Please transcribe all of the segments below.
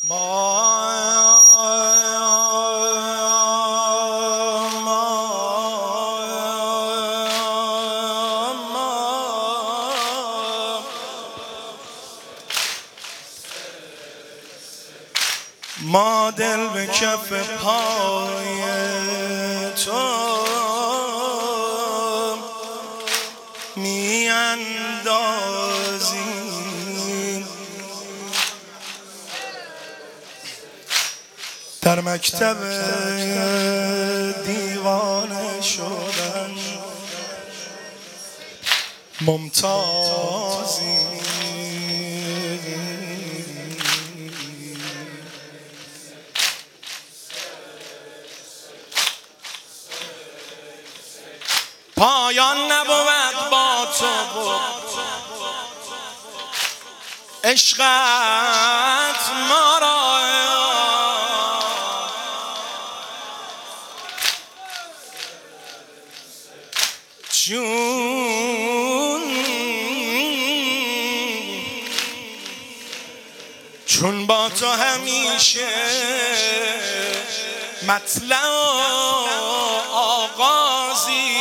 ما دل به کف پای تو می اندازیم، در مکتب دیوانه شدن ممتازیم. پایان نبود با تو عشقت ما را، چون با تو همیشه مطلع آغازی،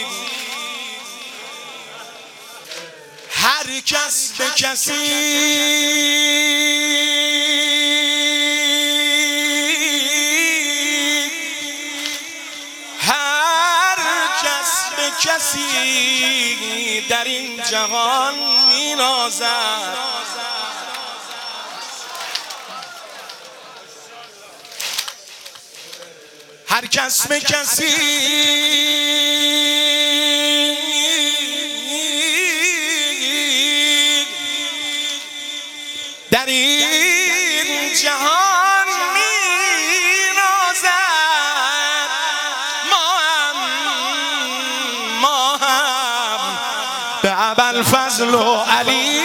هر کس به کسی در این جهان می نازد. هر کس به کسی در این جهان می نازد. ما هم به ابوالفضل و علی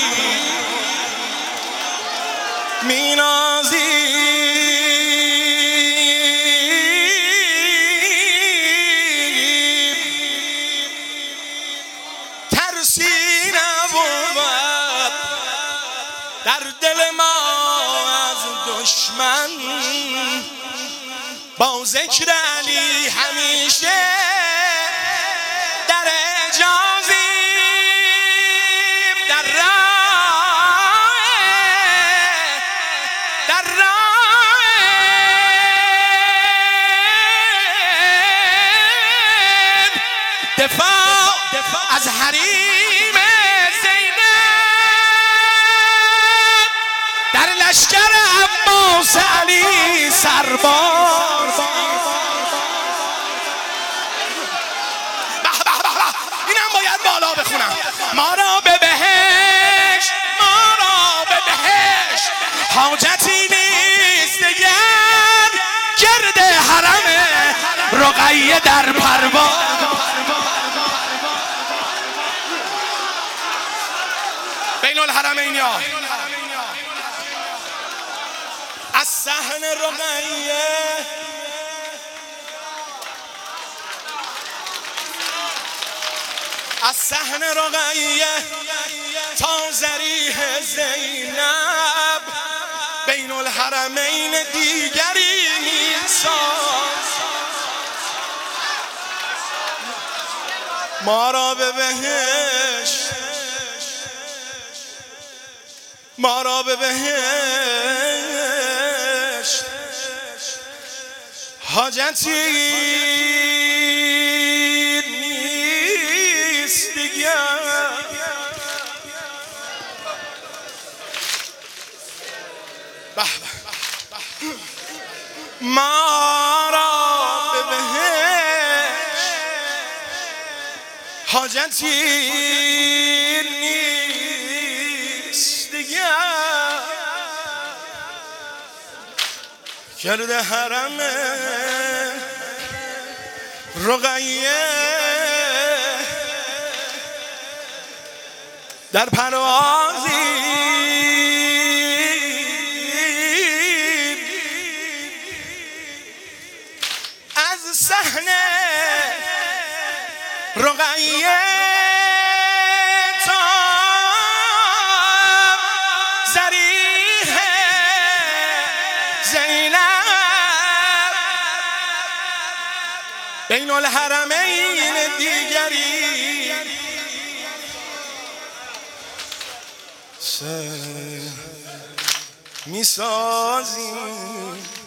می نازیم. در دل ما از دشمن با ذکر علی همیشه در اعجازیم، در راه دفاع از حریم لشکر عباس علی سرباز. اینم باید بالا بخونم. ما را به بهشت، ما را به بهشت حاجتی نیست دیگر، گرد حرم رقیه در پرواز. بین الحرمین یا از صحن رقیه تا ضریح زینب، بین الحرمین دیگری نیسان. ما را به بهشت، ما را به بهشت حاجتی نیست دیگر، ما را به بهشت حاجتی نیست دیگر، گرد حرم رقیه در پروازی. از صحن رقیه تا ضریح زینب بین الحرمین دیگری میسازیم.